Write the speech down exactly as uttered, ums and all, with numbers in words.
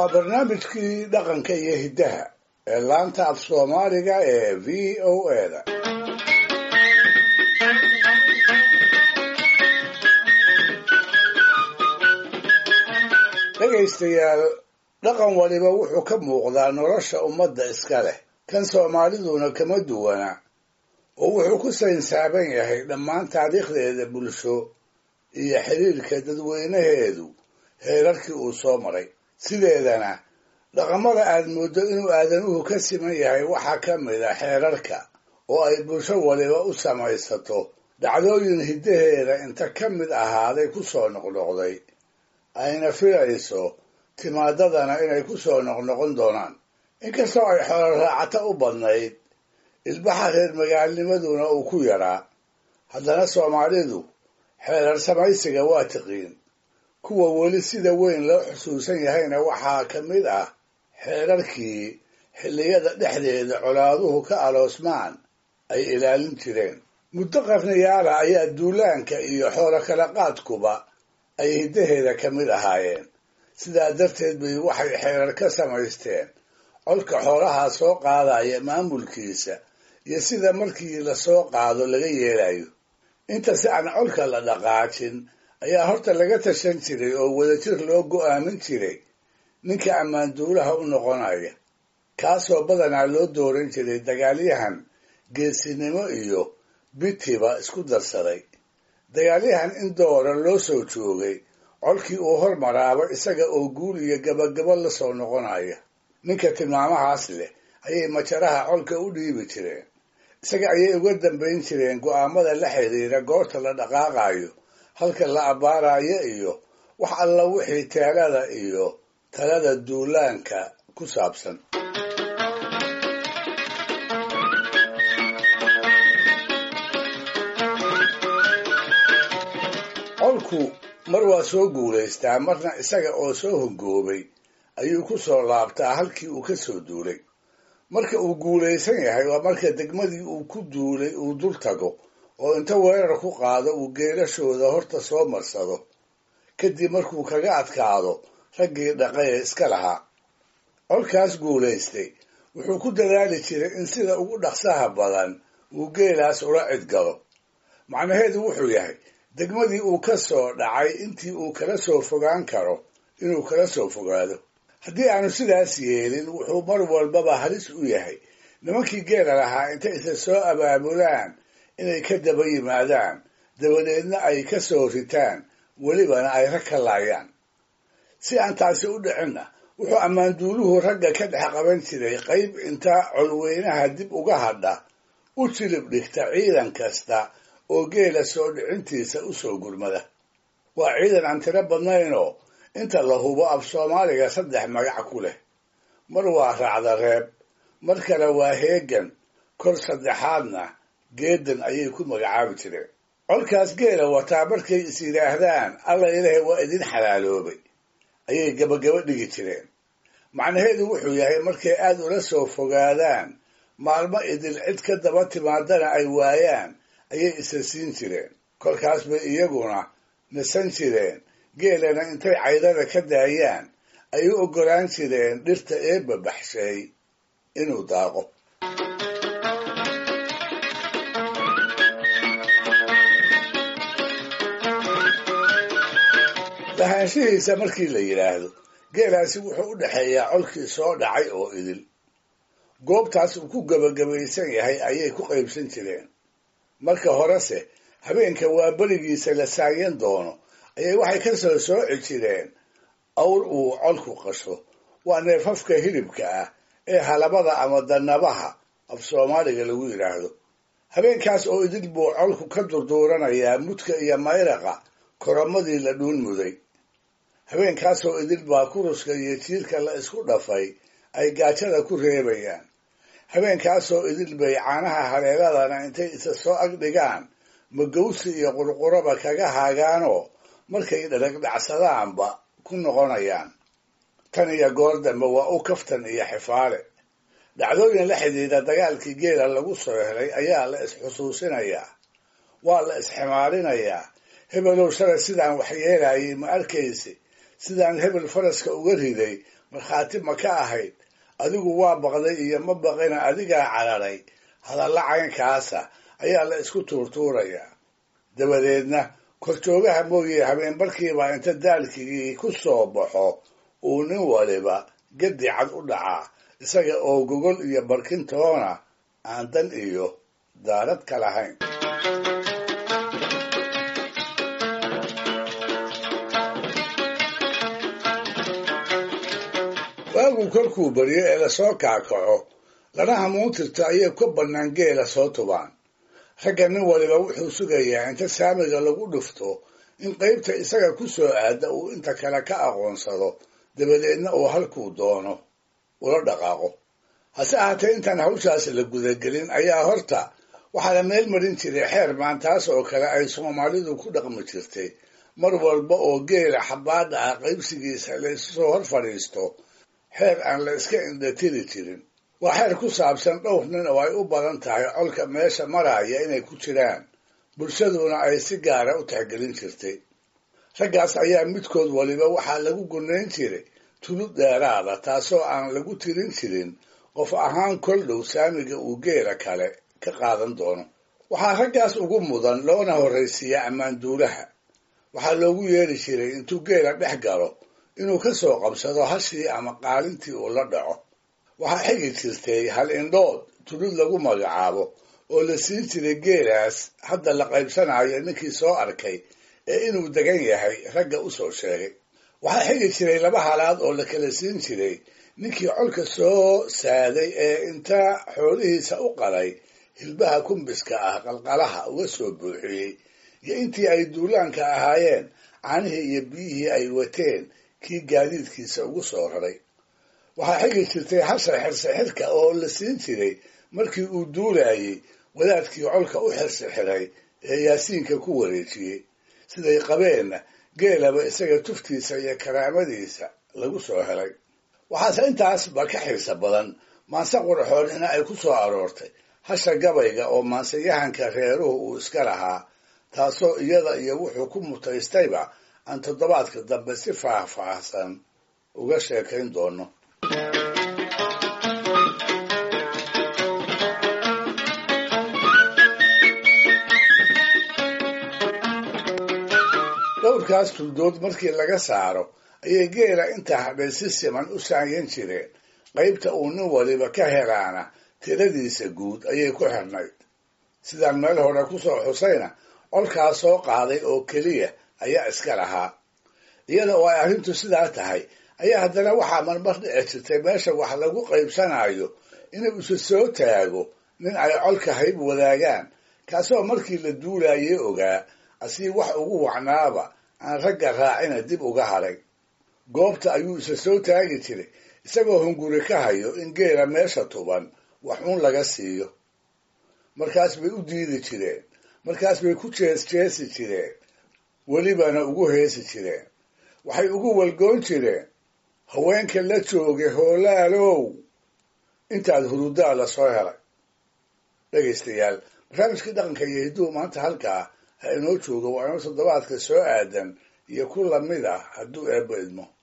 waa barnaamijkii dhaqanka iyo hiddaha ee laanta af soomaaliga ee v o a-da dhegaystayaal, dhaqan waliba wuxuu ka muuqdaa nolosha ummadda iska leh, kan soomaaliduna kama duwana oo wuxuu ku saynsaaban yahay dhammaan taariikhdeeda bulsho iyo xiriirka dadweynaheedu heerarkii uu soo maray. sideedana dhaqamada aad mooddo inuu aadanuhu ka siman yahay waxaa ka mid a xeerarka oo ay bulsho waliba u samaysato dhacdooyin hiddaheeda inta ka mid ahaaday ku soo noqnoqday, ayna filayso timaadadana inay ku soo noqnoqon doonaan. inkastoo ay xoolo raacata u badnayd, ilbaxa reer magaalnimaduna uu ku yaraa, haddana soomaalidu xeerar samaysiga waa tiqiin. kuwa weli sida weyn loo xusuusan yahayna waxaa ka mid ah xeerarkii xilliyada dhexdeeda colaaduhu ka aloosmaan ay ilaalin jireen. muddo qarniyaala ayaa duulaanka iyo xoolo kala qaadkuba ay hiddaheeda ka mid ahaayeen. sidaa darteed bay waxay xeerar ka samaysteen colka xoolahaa soo qaadaya maamulkiisa iyo sida markii la soo qaado laga yeelayo. inta si aan colka la dhaqaajin ayaa horta laga tashan jiray oo wadajir loo go'aamin jiray ninka ammaanduulaha u noqonaya, kaasoo badanaa loo dooran jiray dagaalyahan geesinimo iyo bitiba isku darsaday. dagaalyahan in doora loo soo joogay, colkii uu hormaraaba isaga oo guul iyo gabagabo la soo noqonaya. ninka tilmaamahaas leh ayay majaraha colka u dhiibi jireen, isaga ayay uga dambayn jireen go'aamada la xidhiira goorta la dhaqaaqayo, halka la abbaarayo iyo wax alla wixii teelada iyo talada duulaanka ku saabsan. colku mar waa soo guulaystaa, marna isaga oo soo hongoobay ayuu ku soo laabtaa halkii uu ka soo duulay. marka uu guulaysan yahay waa marka degmadii uu ku duulay uu dul tago oo inta weerar ku qaado uu geelashooda horta soo marsado, kadib markuu kaga adkaado raggii dhaqay ee iska lahaa. colkaas guulaystay wuxuu ku dadaali jiray in sida ugu dhaqsaha badan uu geelaas ula cidgalo. macnaheedu wuxuu yahay degmadii uu ka soo dhacay intii uu kala soo fogaan karo inuu kala soo fogaado. haddii aanu sidaas yeelin wuxuu mar walbaba halis u yahay nimankii geela lahaa intay isa soo abaabulaan inay ka daba yimaadaan, dabadeedna ay ka soo ritaan, welibana ay rag ka laayaan. si aan taasi u dhicinna wuxuu ammaanduuluhu ragga ka dhex qaban jiray qayb inta colweynaha dib uga hadha u jilib dhigta ciidan kasta oo geela soo dhicintiisa u soo gurmada. waa ciidan aan tiro badnaynoo inta la hubo af soomaaliga saddex magac ku leh. mar waa raacda reeb, mar kale waa heegan, kor saddexaadna geedan ayay ku magacaabi jireen. colkaas geela wataa markay is yidhaahdaan alla ilaahay waa idin xalaaloobay ayay gabagaba dhigi jireen. macnaheedu wuxuu yahay markay aad ula soo fogaadaan, maalmo idil cid ka daba timaadana ay waayaan, ayay isa siin jireen. kolkaas bay iyaguna nasan jireen, geelana intay caydada ka daayaan ay u oggolaan jireen dhirta eebba baxshay inuu daaqo. lahaanshihiisa markii la yidhaahdo, geelaasi wuxuu u dhexeeyaa colkii soo dhacay oo idil. goobtaas uu ku gebagabaysan yahay ayay ku qaybsan jireen. marka horese habeenka waa berigiisa la saayan doono ayay waxay ka soo sooci jireen awr uu colku qasho. waa neefafka hilibka ah ee halabada ama danabaha af soomaaliga lagu yidhaahdo. habeenkaas oo idil buu colku ka durduuranayaa mudka iyo mayraqa koromadii la dhuun muday. habeenkaasoo idil baa kuruska iyo jiirka la isku dhafay ay gaajada ku reebayaan. habeenkaasoo idil bay caanaha haleeladana intay isa soo ag dhigaan magawsi iyo qurquraba kaga haagaanoo markay dharagdhacsadaanba ku noqonayaan. tan iyo goor dambe waa u kaftan iyo xifaale. dhacdooyin la xidhiidha dagaalkii geela lagu soo helay ayaa la isxusuusinayaa, waa la isximaarinayaa. hebelow shalay sidaan waxyeelayay ma arkaysi, sidaan hebel faraska uga riday markhaati ma ka ahayd adigu waa baqday iyo ma baqina adigaa cararay hadalla caynkaasa ayaa la isku tuurtuurayaa dabadeedna korjoogaha mooye habeen barkiiba inta daalkigii ku soo baxo uu nin waliba gedi cad u dhacaa isaga oo gogol iyo barkintoona aan dan iyo daarad ka lahayn waagu kolkuu baryo ee lasoo kaakaco lana hamuuntirto ayay ka bannaan geela soo tubaan ragga nin waliba wuxuu sugayaa inta saamiga lagu dhufto in qaybta isaga ku soo aada uu inta kale ka aqoonsado dabadeedna uu halkuu doono ula dhaqaaqo hase ahaatee intaan hawshaas la gudagelin ayaa horta waxaa la meel marin jiray xeer maantaas oo kale ay soomaalidu ku dhaqmi jirtay mar walba oo geela xabbaadha ah qaybsigiisa la isu soo hor fadhiisto xeer aan la iska indhatiri jirin waa xeer ku saabsan dhowr nin oo ay u badan tahay colka meesha maraya inay ku jiraan bulshaduna ay si gaara u tixgelin jirtay raggaas ayaa midkood waliba waxaa lagu gunayn jiray tulud dheeraada taasoo aan lagu tirin jirin qof ahaan kol dhow saamiga uu geela kale ka qaadan doono waxaa raggaas ugu mudan loona horraysiiyaa ammaanduulaha waxaa loogu yeeri jiray intuu geela dhex galo inuu ka soo qabsado hashii ama qaalintii uu la dhaco waxaa xigi jirtay hal indhood tulud lagu magacaabo oo la siin jiray geelaas hadda la qaybsanayo ninkii soo arkay ee inuu degan yahay ragga u soo sheegay waxaa xigi jiray laba halaad oo la kala siin jiray ninkii colka soo saaday ee inta xoolihiisa u qalay hilbaha kumbiska ah qalqalaha uga soo buuxiyey iyo intii ay duulaanka ahaayeen caanihii iyo biyihii ay wateen kii gaadiidkiisa ugu soo raray waxaa xigi jirtay hasha xirsixirka oo la siin jiray markii uu duulayey wadaadkii colka u xirsixiray ee yaasiinka ku wareejiyey siday qabeenna geelaba isaga tuftiisa iyo karaamadiisa lagu soo helay waxaase intaasba ka xiisa badan maanse qurxoonina ay ku soo aroortay hasha gabayga oo maanseyahanka reeruhu uu iska lahaa taasoo iyada iyo wuxuu ku mutaystayba aan toddobaadka dambe si faahfaahsan uga sheekayn doono dhowrkaas tuldood markii laga saaro ayay geela inta hadhay si siman u saanyan jireen qaybta uu nin waliba ka helaana tiradiisa guud ayay ku xirnayd sidaan meel hore ku soo xusayna colkaas soo qaaday oo keliya ayaa iska lahaa iyada oo ay arrintu sidaa tahay ayaa haddana waxaa marmar dhici jirtay meesha wax lagu qaybsanayo inuu isu soo taago nin ay colka hayb wadaagaan kaasoo markii la duulayay ogaa asii wax ugu wacnaaba aan ragga raacina dib uga hadhay goobta ayuu isa soo taagi jiray isagoo hunguri ka hayo in geela meesha tuban wax uun laga siiyo markaas bay u diidi jireen markaas bay ku jees jeesi jireen welibana ugu heesi jireen waxay ugu walgoon jireen haweenka la joogay hoolaalow intaad hurudaa la soo helay dhegaystayaal barnaamijkii dhaqanka iyo hidduhu maanta halkaa ha inoo joogo waa inoo toddobaadka soo aadan iyo ku lamid ah hadduu eebba idmo